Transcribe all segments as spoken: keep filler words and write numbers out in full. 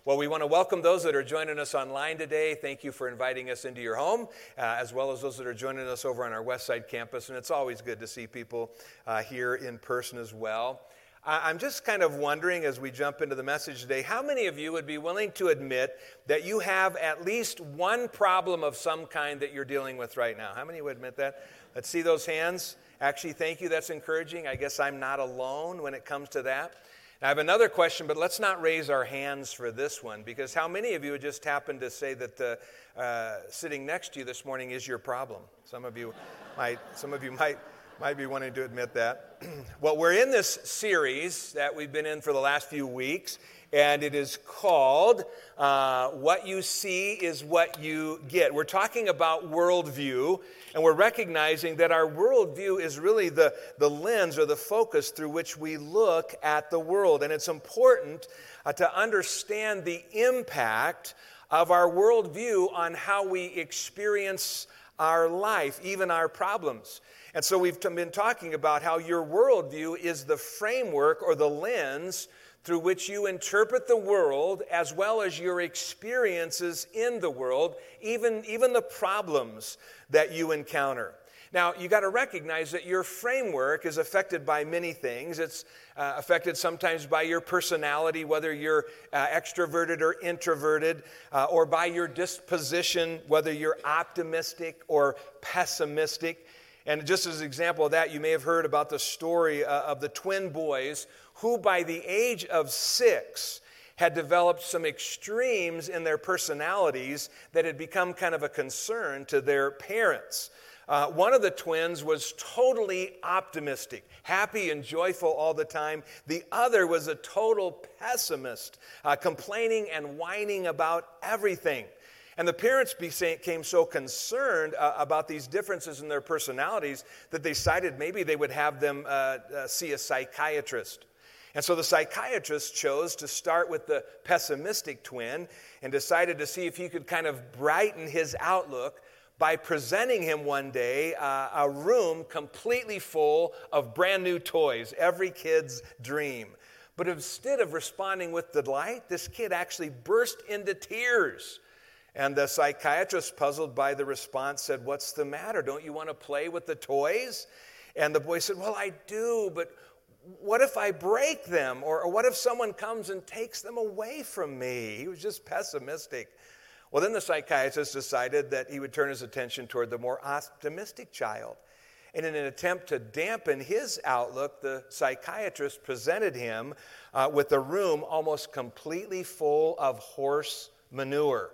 Well, we want to welcome those that are joining us online today. Thank you for inviting us into your home, uh, as well as those that are joining us over on our Westside campus. And it's always good to see people uh, here in person as well. I'm just kind of wondering as we jump into the message today, how many of you would be willing to admit that you have at least one problem of some kind that you're dealing with right now? How many would admit that? Let's see those hands. Actually, thank you. That's encouraging. I guess I'm not alone when it comes to that. I have another question, but let's not raise our hands for this one, because how many of you would just happen to say that the, uh, sitting next to you this morning is your problem? Some of you might, some of you might, might be wanting to admit that. Well, we're in this series that we've been in for the last few weeks, and it is called uh, What You See is What You Get. We're talking about worldview, and we're recognizing that our worldview is really the, the lens or the focus through which we look at the world. And it's important uh, to understand the impact of our worldview on how we experience our life, even our problems. And so we've been talking about how your worldview is the framework or the lens through which you interpret the world as well as your experiences in the world, even, even the problems that you encounter. Now, you got to recognize that your framework is affected by many things. It's uh, affected sometimes by your personality, whether you're uh, extroverted or introverted, uh, or by your disposition, whether you're optimistic or pessimistic. And just as an example of that, you may have heard about the story uh, of the twin boys who by the age of six had developed some extremes in their personalities that had become kind of a concern to their parents. Uh, one of the twins was totally optimistic, happy and joyful all the time. The other was a total pessimist, uh, complaining and whining about everything. And the parents became so concerned uh, about these differences in their personalities that they decided maybe they would have them uh, uh, see a psychiatrist. And so the psychiatrist chose to start with the pessimistic twin and decided to see if he could kind of brighten his outlook by presenting him one day uh, a room completely full of brand new toys, every kid's dream. But instead of responding with delight, this kid actually burst into tears. And the psychiatrist, puzzled by the response, said, "What's the matter? Don't you want to play with the toys?" And the boy said, "Well, I do, but what if I break them? Or, or what if someone comes and takes them away from me?" He was just pessimistic. Well, then the psychiatrist decided that he would turn his attention toward the more optimistic child. And in an attempt to dampen his outlook, the psychiatrist presented him uh, with a room almost completely full of horse manure.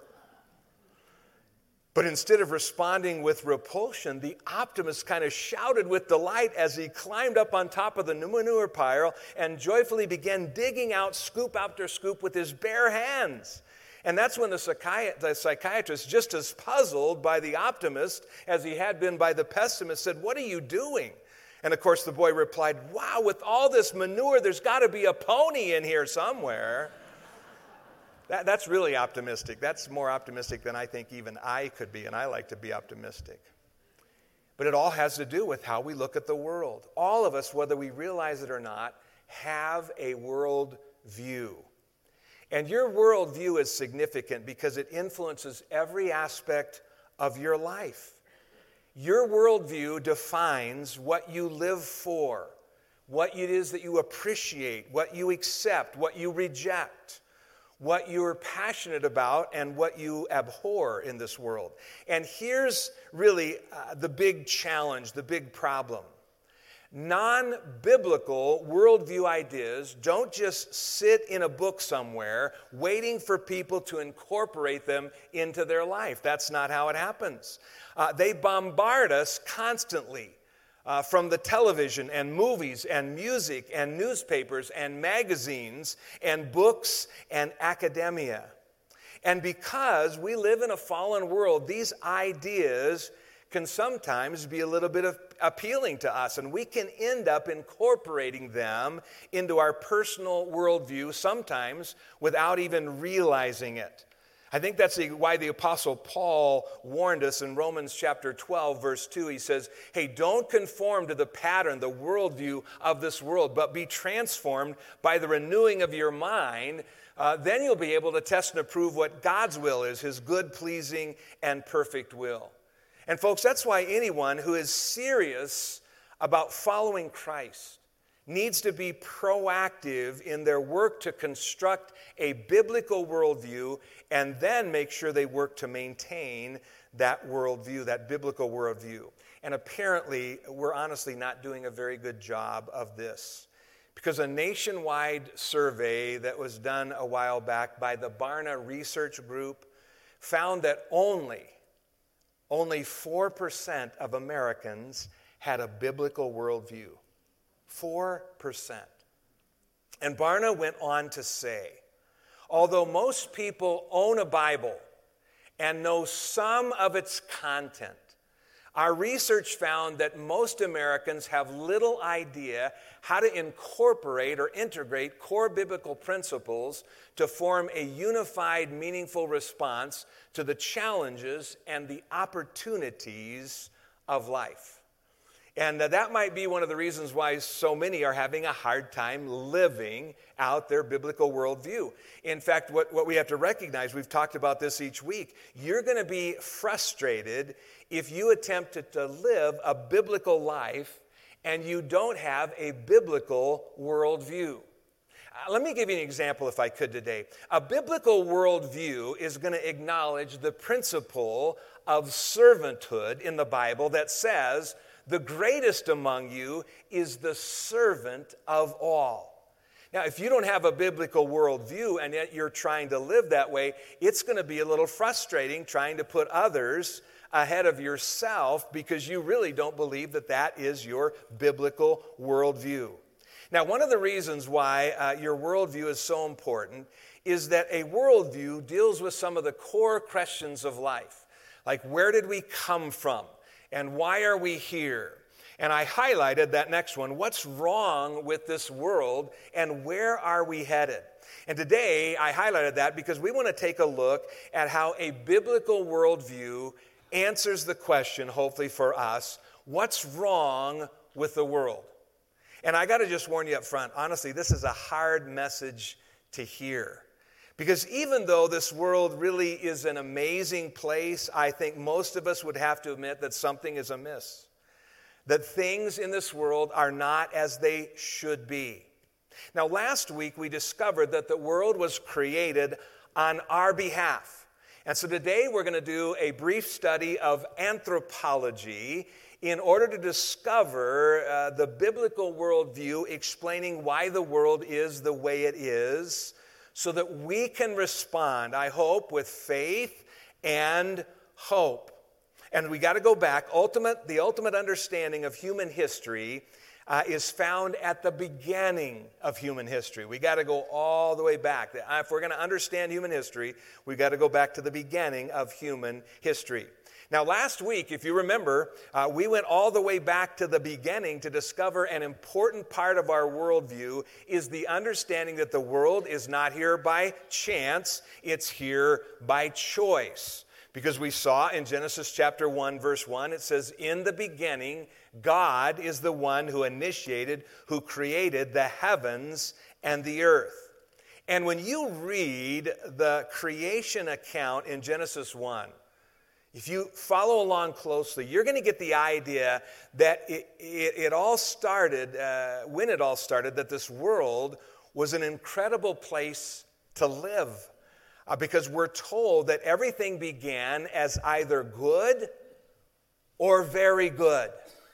But instead of responding with repulsion, the optimist kind of shouted with delight as he climbed up on top of the manure pile and joyfully began digging out scoop after scoop with his bare hands. And that's when the, psychi- the psychiatrist, just as puzzled by the optimist as he had been by the pessimist, said, "What are you doing?" And of course the boy replied, "Wow, with all this manure, there's got to be a pony in here somewhere." That, that's really optimistic. That's more optimistic than I think even I could be, and I like to be optimistic. But it all has to do with how we look at the world. All of us, whether we realize it or not, have a world view. And your worldview is significant because it influences every aspect of your life. Your worldview defines what you live for, what it is that you appreciate, what you accept, what you reject, what you're passionate about, and what you abhor in this world. And here's really uh, the big challenge, the big problem. Non-biblical worldview ideas don't just sit in a book somewhere waiting for people to incorporate them into their life. That's not how it happens. Uh, they bombard us constantly uh, from the television and movies and music and newspapers and magazines and books and academia. And because we live in a fallen world, these ideas can sometimes be a little bit of appealing to us, and we can end up incorporating them into our personal worldview, sometimes without even realizing it. I think that's why the Apostle Paul warned us in Romans chapter twelve, verse two. He says, hey, don't conform to the pattern, the worldview of this world, but be transformed by the renewing of your mind uh, then you'll be able to test and approve what God's will is, his good, pleasing, and perfect will. And folks, that's why anyone who is serious about following Christ needs to be proactive in their work to construct a biblical worldview and then make sure they work to maintain that worldview, that biblical worldview. And apparently, we're honestly not doing a very good job of this. Because a nationwide survey that was done a while back by the Barna Research Group found that only, only four percent of Americans had a biblical worldview. four percent. And Barna went on to say, although most people own a Bible and know some of its content, our research found that most Americans have little idea how to incorporate or integrate core biblical principles to form a unified, meaningful response to the challenges and the opportunities of life. And uh, that might be one of the reasons why so many are having a hard time living out their biblical worldview. In fact, what, what we have to recognize, we've talked about this each week, you're going to be frustrated if you attempt to, to live a biblical life and you don't have a biblical worldview. Uh, let me give you an example, if I could, today. A biblical worldview is going to acknowledge the principle of servanthood in the Bible that says, the greatest among you is the servant of all. Now, if you don't have a biblical worldview and yet you're trying to live that way, it's going to be a little frustrating trying to put others ahead of yourself because you really don't believe that that is your biblical worldview. Now, one of the reasons why uh, your worldview is so important is that a worldview deals with some of the core questions of life, like where did we come from? And why are we here? And I highlighted that next one. What's wrong with this world and where are we headed? And today I highlighted that because we want to take a look at how a biblical worldview answers the question, hopefully for us, what's wrong with the world? And I got to just warn you up front, honestly, this is a hard message to hear. Because even though this world really is an amazing place, I think most of us would have to admit that something is amiss. That things in this world are not as they should be. Now, last week we discovered that the world was created on our behalf. And so today we're going to do a brief study of anthropology in order to discover uh, the biblical worldview explaining why the world is the way it is, so that we can respond, I hope, with faith and hope. And we got to go back. Ultimate, the ultimate understanding of human history uh, is found at the beginning of human history. We got to go all the way back. If we're going to understand human history, we got to go back to the beginning of human history. Now, last week, if you remember, uh, we went all the way back to the beginning to discover an important part of our worldview is the understanding that the world is not here by chance, it's here by choice. Because we saw in Genesis chapter one, verse one, it says, in the beginning, God is the one who initiated, who created the heavens and the earth. And when you read the creation account in Genesis one, if you follow along closely, you're going to get the idea that it, it, it all started, uh, when it all started, that this world was an incredible place to live. Uh, because we're told that everything began as either good or very good.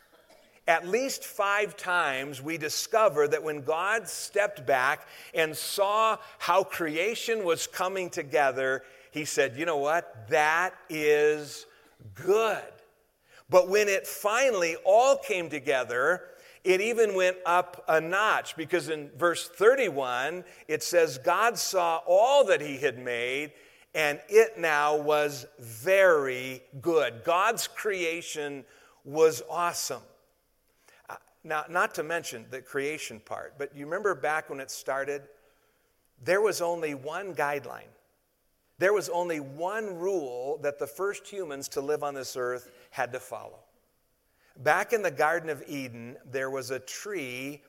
At least five times we discover that when God stepped back and saw how creation was coming together, he said, you know what? That is good. But when it finally all came together, it even went up a notch, because in verse thirty-one, it says, God saw all that he had made, and it now was very good. God's creation was awesome. Uh, now, not to mention the creation part, but you remember back when it started, there was only one guideline. There was only one rule that the first humans to live on this earth had to follow. Back in the Garden of Eden, there was a tree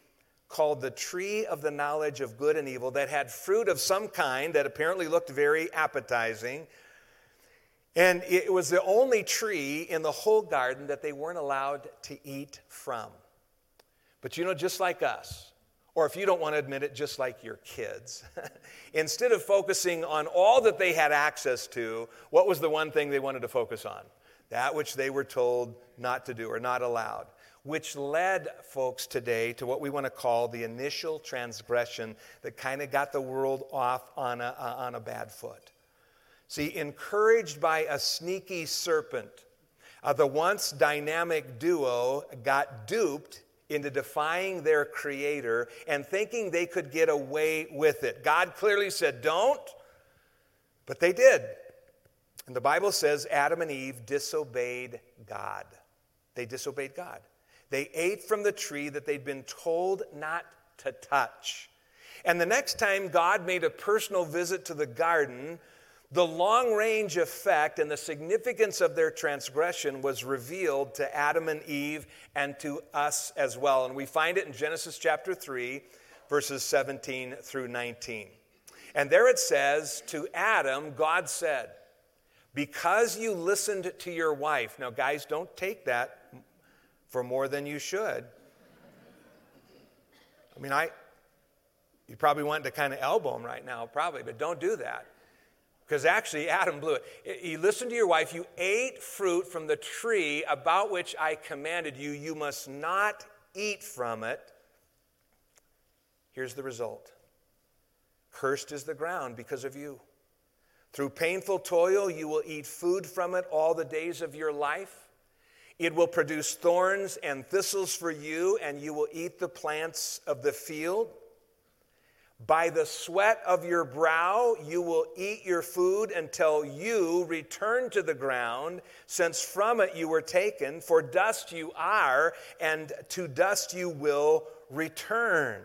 called the tree of the knowledge of good and evil that had fruit of some kind that apparently looked very appetizing. And it was the only tree in the whole garden that they weren't allowed to eat from. But you know, just like us, or if you don't want to admit it, just like your kids, instead of focusing on all that they had access to, what was the one thing they wanted to focus on? That which they were told not to do or not allowed, which led folks today to what we want to call the initial transgression that kind of got the world off on a, on a bad foot. See, encouraged by a sneaky serpent, uh, the once dynamic duo got duped into defying their creator and thinking they could get away with it. God clearly said, don't, but they did. And the Bible says Adam and Eve disobeyed God. They disobeyed God. They ate from the tree that they'd been told not to touch. And the next time God made a personal visit to the garden, the long-range effect and the significance of their transgression was revealed to Adam and Eve and to us as well. And we find it in Genesis chapter three, verses seventeen through nineteen. And there it says, to Adam, God said, because you listened to your wife. Now, guys, don't take that for more than you should. I mean, I, you probably want to kind of elbow him right now, probably, but don't do that. Because actually, Adam blew it. He listened to your wife. You ate fruit from the tree about which I commanded you. You must not eat from it. Here's the result. Cursed is the ground because of you. Through painful toil, you will eat food from it all the days of your life. It will produce thorns and thistles for you, and you will eat the plants of the field. By the sweat of your brow, you will eat your food until you return to the ground, since from it you were taken. For dust you are, and to dust you will return.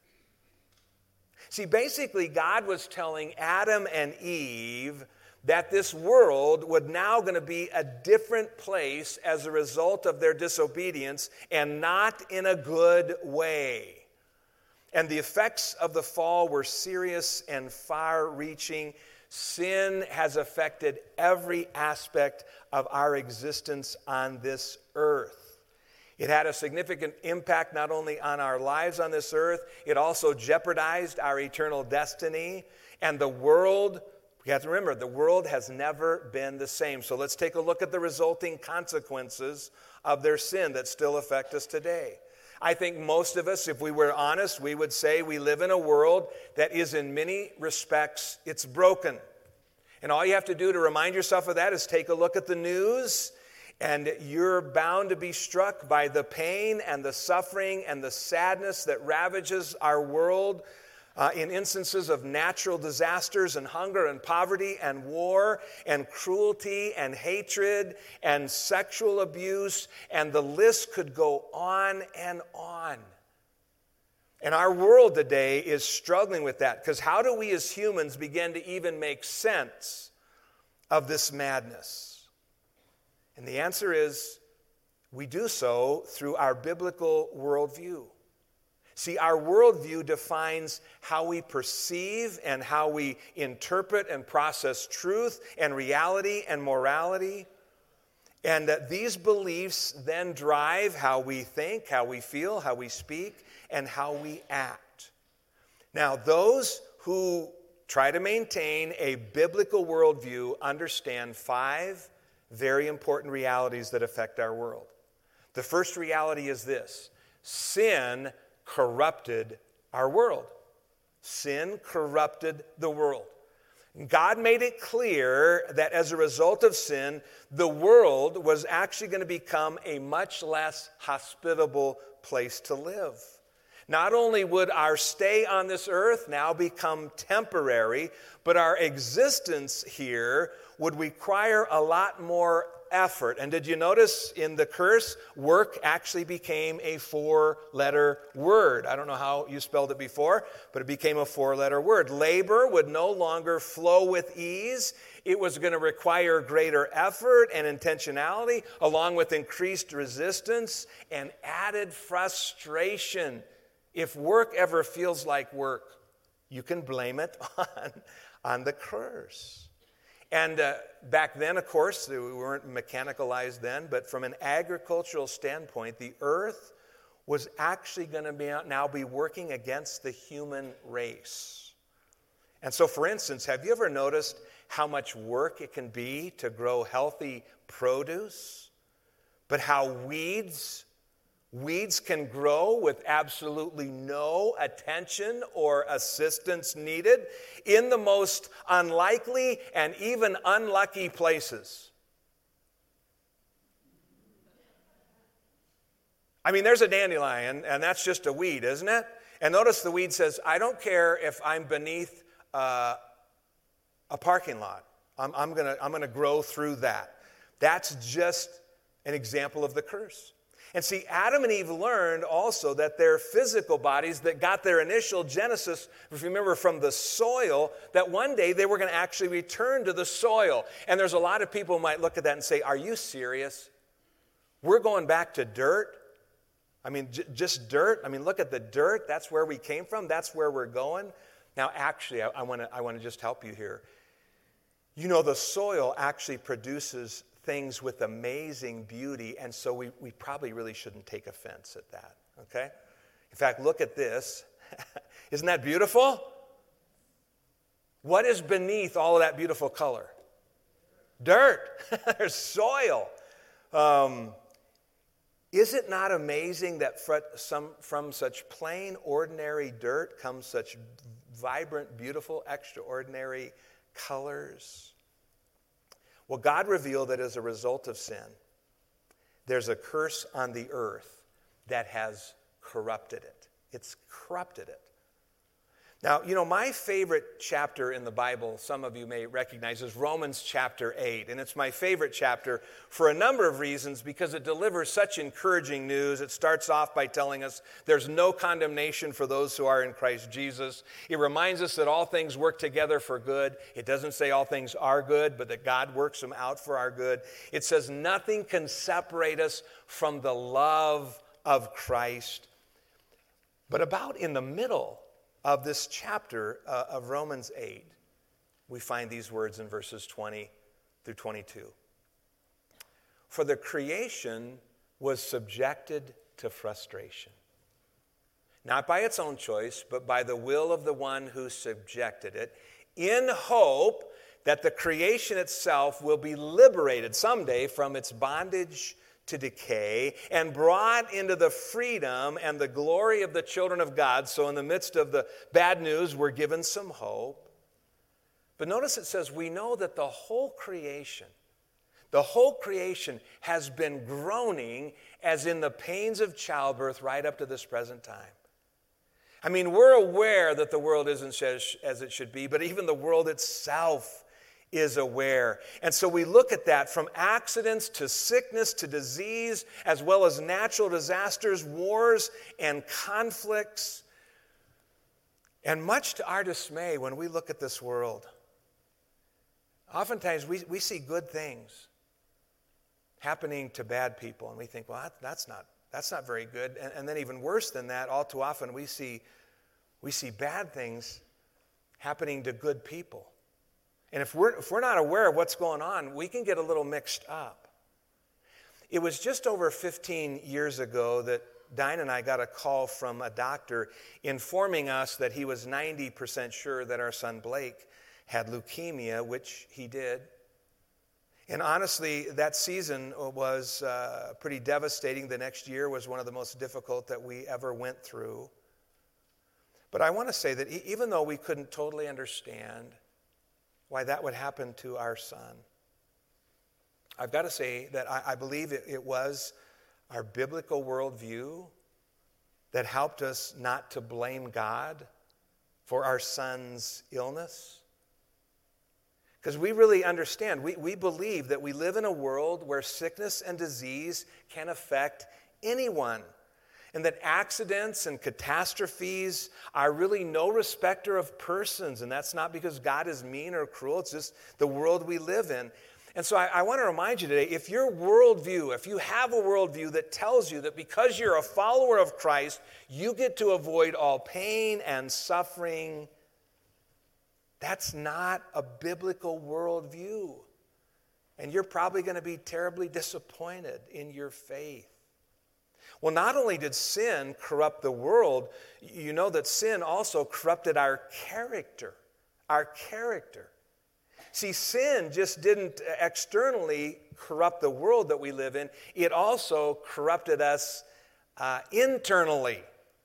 See, basically, God was telling Adam and Eve that this world would now going to be a different place as a result of their disobedience, and not in a good way. And the effects of the fall were serious and far-reaching. Sin has affected every aspect of our existence on this earth. It had a significant impact not only on our lives on this earth, it also jeopardized our eternal destiny. And the world, we have to remember, the world has never been the same. So let's take a look at the resulting consequences of their sin that still affect us today. I think most of us, if we were honest, we would say we live in a world that is in many respects, it's broken. And all you have to do to remind yourself of that is take a look at the news, and you're bound to be struck by the pain and the suffering and the sadness that ravages our world uh, in instances of natural disasters and hunger and poverty and war and cruelty and hatred and sexual abuse, and the list could go on and on. And our world today is struggling with that, because how do we as humans begin to even make sense of this madness? And the answer is, we do so through our biblical worldview. See, our worldview defines how we perceive and how we interpret and process truth and reality and morality. And that these beliefs then drive how we think, how we feel, how we speak, and how we act. Now, those who try to maintain a biblical worldview understand five very important realities that affect our world. The first reality is this: sin corrupted our world. Sin corrupted the world. God made it clear that as a result of sin, the world was actually going to become a much less hospitable place to live. Not only would our stay on this earth now become temporary, but our existence here would require a lot more effort. And did you notice in the curse, work actually became a four-letter word? I don't know how you spelled it before, but it became a four-letter word. Labor would no longer flow with ease. It was going to require greater effort and intentionality, along with increased resistance and added frustration. If work ever feels like work, you can blame it on, on the curse. And uh, back then, of course, we weren't mechanicalized then, but from an agricultural standpoint, the earth was actually going to be now be working against the human race. And so, for instance, have you ever noticed how much work it can be to grow healthy produce, but how weeds Weeds can grow with absolutely no attention or assistance needed in the most unlikely and even unlucky places. I mean, there's a dandelion, and that's just a weed, isn't it? And notice the weed says, I don't care if I'm beneath uh, a parking lot. I'm, I'm gonna, I'm gonna grow through that. That's just an example of the curse. And see, Adam and Eve learned also that their physical bodies that got their initial genesis, if you remember, from the soil, that one day they were going to actually return to the soil. And there's a lot of people who might look at that and say, are you serious? We're going back to dirt? I mean, j- just dirt? I mean, look at the dirt. That's where we came from. That's where we're going. Now, actually, I, I want to I want to just help you here. You know, the soil actually produces things with amazing beauty, and so we, we probably really shouldn't take offense at that, okay? In fact, look at this. Isn't that beautiful? What is beneath all of that beautiful color? Dirt. There's soil. Um, is it not amazing that some, from such plain, ordinary dirt comes such vibrant, beautiful, extraordinary colors? Well, God revealed that as a result of sin, there's a curse on the earth that has corrupted it. It's corrupted it. Now, you know, my favorite chapter in the Bible, some of you may recognize, is Romans chapter eight. And it's my favorite chapter for a number of reasons because it delivers such encouraging news. It starts off by telling us there's no condemnation for those who are in Christ Jesus. It reminds us that all things work together for good. It doesn't say all things are good, but that God works them out for our good. It says nothing can separate us from the love of Christ. But about in the middle of this chapter uh, of Romans eight, we find these words in verses twenty through twenty-two. For the creation was subjected to frustration, not by its own choice, but by the will of the one who subjected it, in hope that the creation itself will be liberated someday from its bondage to decay and brought into the freedom and the glory of the children of God. So in the midst of the bad news, we're given some hope. But notice it says, we know that the whole creation, the whole creation has been groaning as in the pains of childbirth right up to this present time. I mean, we're aware that the world isn't as it should be, but even the world itself is aware. And so we look at that from accidents to sickness to disease, as well as natural disasters, wars, and conflicts. And much to our dismay, when we look at this world, oftentimes we, we see good things happening to bad people, and we think, well, that, that's not that's not very good. And, and then even worse than that, all too often we see we see bad things happening to good people. And if we're, if we're not aware of what's going on, we can get a little mixed up. It was just over fifteen years ago that Dinah and I got a call from a doctor informing us that he was ninety percent sure that our son Blake had leukemia, which he did. And honestly, that season was uh, pretty devastating. The next year was one of the most difficult that we ever went through. But I want to say that even though we couldn't totally understand why that would happen to our son, I've got to say that I, I believe it, it was our biblical worldview that helped us not to blame God for our son's illness. Because we really understand, we, we believe that we live in a world where sickness and disease can affect anyone. And that accidents and catastrophes are really no respecter of persons. And that's not because God is mean or cruel. It's just the world we live in. And so I, I want to remind you today, if your worldview, if you have a worldview that tells you that because you're a follower of Christ, you get to avoid all pain and suffering, that's not a biblical worldview. And you're probably going to be terribly disappointed in your faith. Well, not only did sin corrupt the world, you know that sin also corrupted our character. Our character. See, sin just didn't externally corrupt the world that we live in. It also corrupted us uh, internally.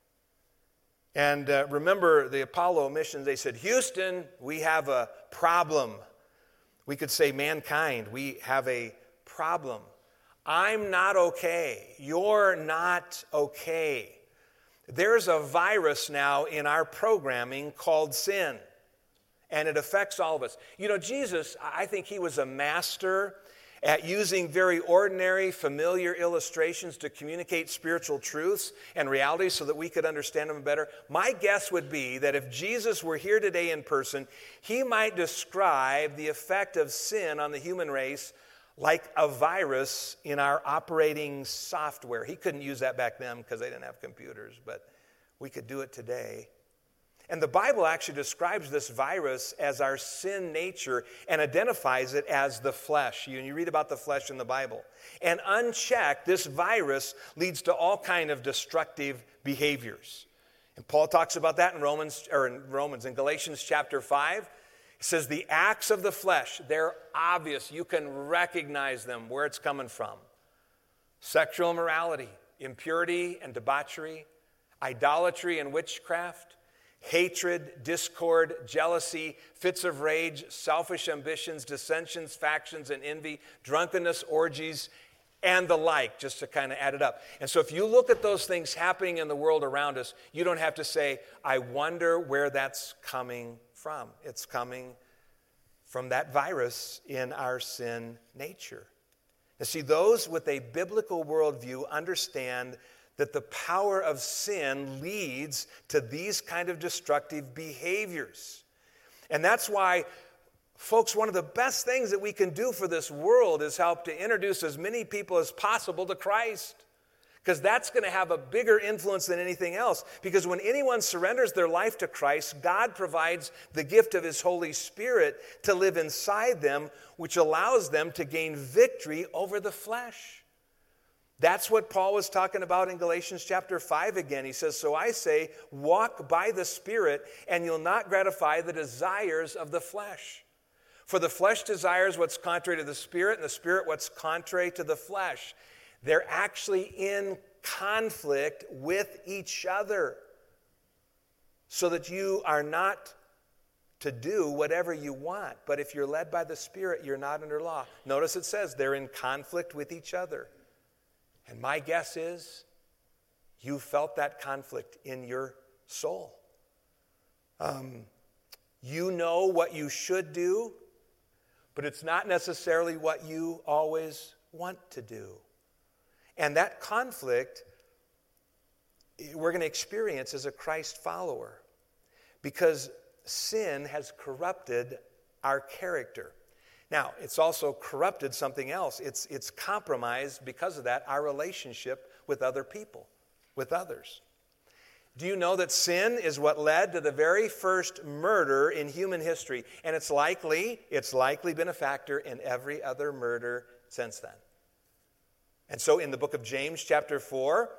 And uh, remember the Apollo missions, they said, Houston, we have a problem. We could say mankind, we have a problem. I'm not okay. You're not okay. There's a virus now in our programming called sin. And it affects all of us. You know, Jesus, I think he was a master at using very ordinary, familiar illustrations to communicate spiritual truths and realities so that we could understand them better. My guess would be that if Jesus were here today in person, he might describe the effect of sin on the human race like a virus in our operating software. He couldn't use that back then because they didn't have computers, but we could do it today. And the Bible actually describes this virus as our sin nature and identifies it as the flesh. You, you read about the flesh in the Bible. And unchecked, this virus leads to all kind of destructive behaviors. And Paul talks about that in Romans, or in Romans, in Galatians chapter five. It says the acts of the flesh, they're obvious. You can recognize them, where it's coming from. Sexual immorality, impurity and debauchery, idolatry and witchcraft, hatred, discord, jealousy, fits of rage, selfish ambitions, dissensions, factions, and envy, drunkenness, orgies, and the like, just to kind of add it up. And so if you look at those things happening in the world around us, you don't have to say, I wonder where that's coming from. It's coming from that virus in our sin nature. Now see, those with a biblical worldview understand that the power of sin leads to these kind of destructive behaviors. And that's why, folks, one of the best things that we can do for this world is help to introduce as many people as possible to Christ. Because that's going to have a bigger influence than anything else. Because when anyone surrenders their life to Christ, God provides the gift of His Holy Spirit to live inside them, which allows them to gain victory over the flesh. That's what Paul was talking about in Galatians chapter five again. He says, so I say, walk by the Spirit, and you'll not gratify the desires of the flesh. For the flesh desires what's contrary to the Spirit, and the Spirit what's contrary to the flesh. They're actually in conflict with each other, so that you are not to do whatever you want. But if you're led by the Spirit, you're not under law. Notice it says they're in conflict with each other. And my guess is you felt that conflict in your soul. Um, you know what you should do, but it's not necessarily what you always want to do. And that conflict we're going to experience as a Christ follower, because sin has corrupted our character. Now, it's also corrupted something else. It's, it's compromised, because of that, our relationship with other people, with others. Do you know that sin is what led to the very first murder in human history? And it's likely, it's likely been a factor in every other murder since then. And so in the book of James, chapter four,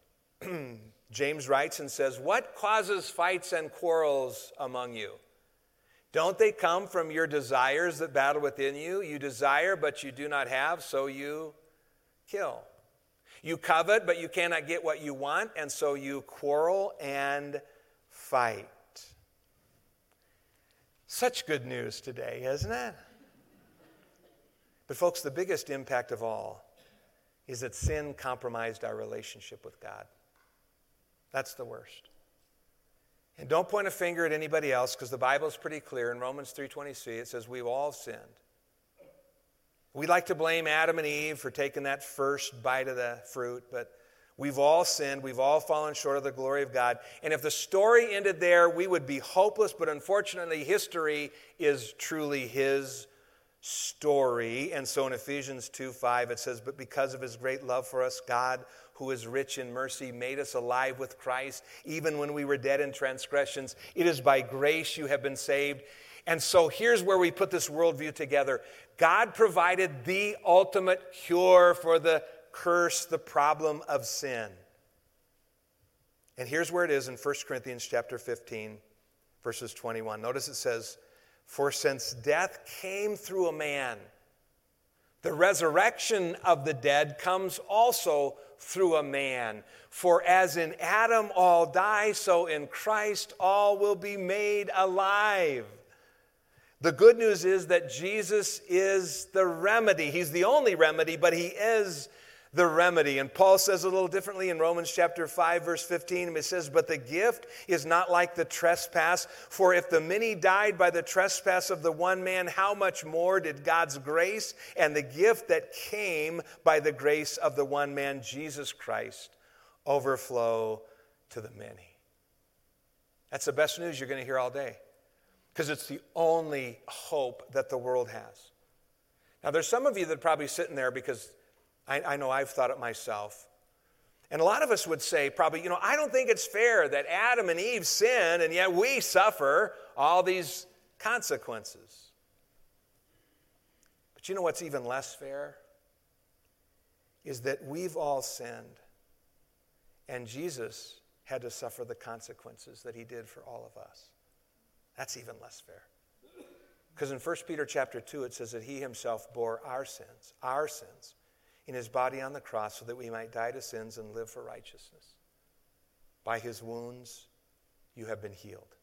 James writes and says, what causes fights and quarrels among you? Don't they come from your desires that battle within you? You desire, but you do not have, so you kill. You covet, but you cannot get what you want, and so you quarrel and fight. Such good news today, isn't it? But folks, the biggest impact of all is that sin compromised our relationship with God. That's the worst. And don't point a finger at anybody else, because the Bible is pretty clear. In Romans three twenty-three, it says we've all sinned. We like to blame Adam and Eve for taking that first bite of the fruit, but we've all sinned. We've all fallen short of the glory of God. And if the story ended there, we would be hopeless, but unfortunately, history is truly His story. And so in Ephesians two five it says, but because of his great love for us, God, who is rich in mercy, made us alive with Christ, even when we were dead in transgressions. It is by grace you have been saved. And so here's where we put this worldview together. God provided the ultimate cure for the curse, the problem of sin. And here's where it is in First Corinthians chapter fifteen, verses twenty-one. Notice it says, for since death came through a man, the resurrection of the dead comes also through a man. For as in Adam all die, so in Christ all will be made alive. The good news is that Jesus is the remedy. He's the only remedy, but he is the remedy. And Paul says a little differently in Romans chapter five, verse fifteen. It says, but the gift is not like the trespass. For if the many died by the trespass of the one man, how much more did God's grace and the gift that came by the grace of the one man, Jesus Christ, overflow to the many? That's the best news you're going to hear all day, because it's the only hope that the world has. Now, there's some of you that are probably sitting there, because I, I know I've thought it myself. And a lot of us would say probably, you know, I don't think it's fair that Adam and Eve sin, and yet we suffer all these consequences. But you know what's even less fair? Is that we've all sinned, and Jesus had to suffer the consequences that he did for all of us. That's even less fair. Because in First Peter chapter two, it says that he himself bore our sins, our sins, in his body on the cross, so that we might die to sins and live for righteousness. By his wounds, you have been healed.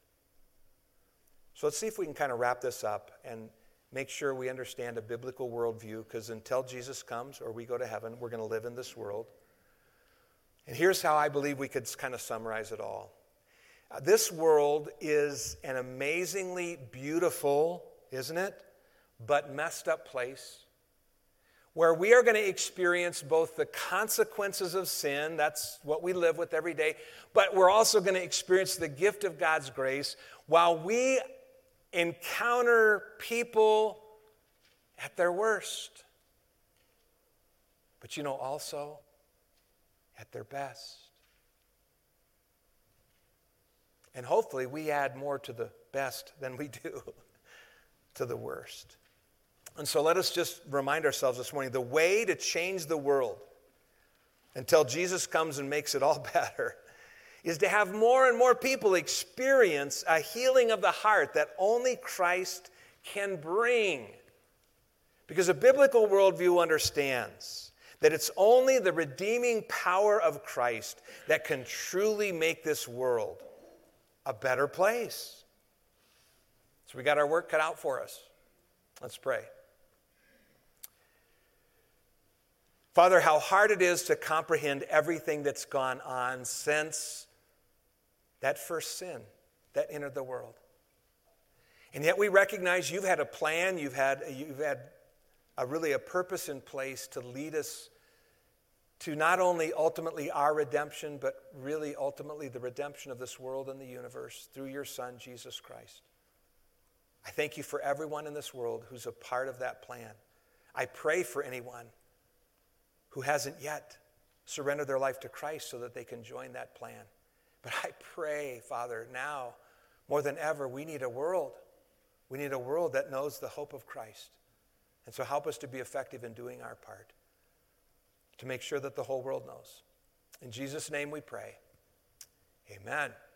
So let's see if we can kind of wrap this up and make sure we understand a biblical worldview, because until Jesus comes or we go to heaven, we're going to live in this world. And here's how I believe we could kind of summarize it all. Uh, this world is an amazingly beautiful, isn't it, but messed up place, where we are going to experience both the consequences of sin, that's what we live with every day, but we're also going to experience the gift of God's grace while we encounter people at their worst. But you know, also at their best. And hopefully we add more to the best than we do to the worst. And so let us just remind ourselves this morning, the way to change the world until Jesus comes and makes it all better is to have more and more people experience a healing of the heart that only Christ can bring. Because a biblical worldview understands that it's only the redeeming power of Christ that can truly make this world a better place. So we got our work cut out for us. Let's pray. Father, how hard it is to comprehend everything that's gone on since that first sin that entered the world. And yet we recognize you've had a plan, you've had, you've had a really a purpose in place to lead us to not only ultimately our redemption, but really ultimately the redemption of this world and the universe through your Son, Jesus Christ. I thank you for everyone in this world who's a part of that plan. I pray for anyone who hasn't yet surrendered their life to Christ so that they can join that plan. But I pray, Father, now more than ever, we need a world. We need a world that knows the hope of Christ. And so help us to be effective in doing our part, to make sure that the whole world knows. In Jesus' name we pray. Amen.